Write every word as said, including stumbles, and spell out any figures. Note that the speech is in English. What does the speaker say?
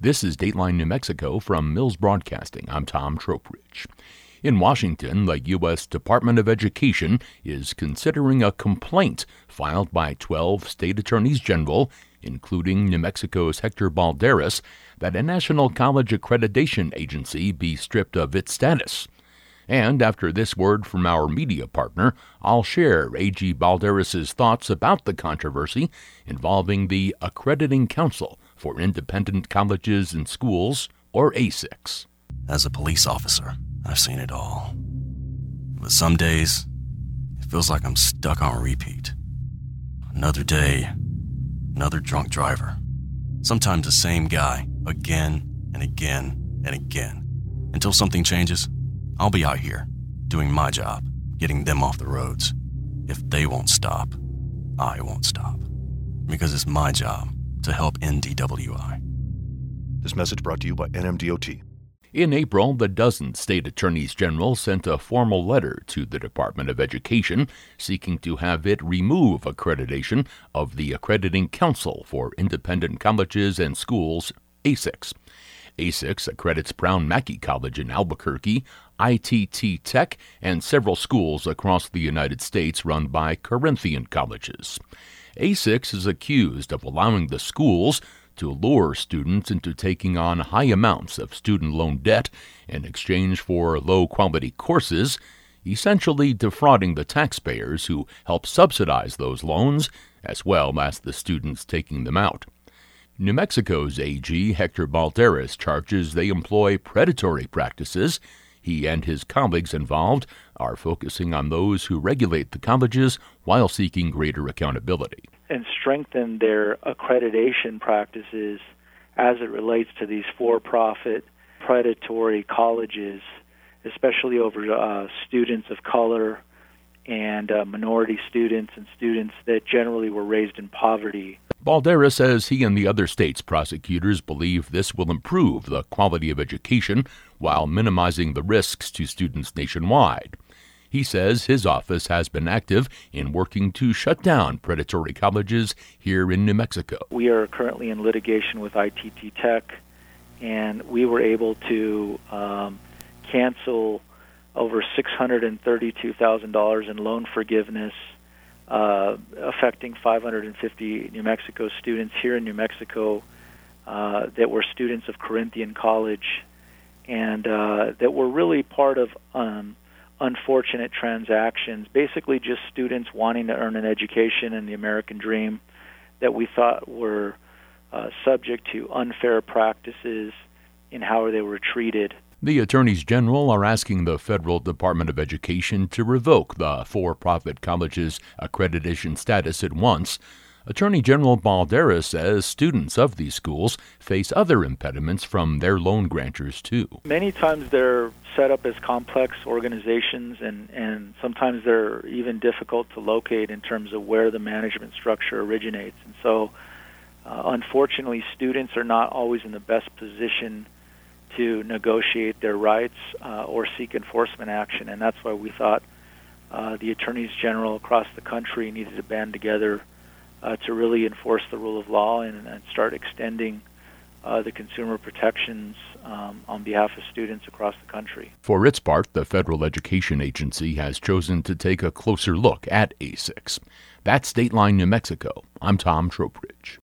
This is Dateline New Mexico from Mills Broadcasting. I'm Tom Tropridge. In Washington, the U S Department of Education is considering a complaint filed by twelve state attorneys general, including New Mexico's Hector Balderas, that a national college accreditation agency be stripped of its status. And after this word from our media partner, I'll share A G Balderas' thoughts about the controversy involving the Accrediting Council for Independent Colleges and Schools, or A S I C. As a police officer, I've seen it all. But some days, it feels like I'm stuck on repeat. Another day, another drunk driver. Sometimes the same guy, again and again and again. Until something changes, I'll be out here, doing my job, getting them off the roads. If they won't stop, I won't stop. Because it's my job to help N D W I. This message brought to you by N M D O T. In April, the dozen state attorneys general sent a formal letter to the Department of Education seeking to have it remove accreditation of the Accrediting Council for Independent Colleges and Schools, A S I C. A S I C accredits Brown Mackie College in Albuquerque, I T T Tech, and several schools across the United States run by Corinthian colleges. A S I C is accused of allowing the schools to lure students into taking on high amounts of student loan debt in exchange for low-quality courses, essentially defrauding the taxpayers who help subsidize those loans, as well as the students taking them out. New Mexico's A G Hector Balderas charges they employ predatory practices. He and his colleagues involved are focusing on those who regulate the colleges while seeking greater accountability. And strengthen their accreditation practices as it relates to these for-profit predatory colleges, especially over uh, students of color and uh, minority students and students that generally were raised in poverty. Balderas says he and the other state's prosecutors believe this will improve the quality of education while minimizing the risks to students nationwide. He says his office has been active in working to shut down predatory colleges here in New Mexico. We are currently in litigation with I T T Tech, and we were able to um, cancel over six hundred thirty-two thousand dollars in loan forgiveness, uh, affecting five hundred fifty New Mexico students here in New Mexico uh, that were students of Corinthian College, and uh, that were really part of um, unfortunate transactions, basically just students wanting to earn an education in the American dream that we thought were uh, subject to unfair practices in how they were treated. The attorneys general are asking the Federal Department of Education to revoke the for-profit college's accreditation status at once. Attorney General Balderas says students of these schools face other impediments from their loan grantors, too. Many times they're set up as complex organizations, and, and sometimes they're even difficult to locate in terms of where the management structure originates. And so, uh, unfortunately, students are not always in the best position to negotiate their rights uh, or seek enforcement action, and that's why we thought uh, the attorneys general across the country needed to band together Uh, to really enforce the rule of law and, and start extending uh, the consumer protections um, on behalf of students across the country. For its part, the Federal Education Agency has chosen to take a closer look at A S I C. That's Dateline New Mexico. I'm Tom Tropridge.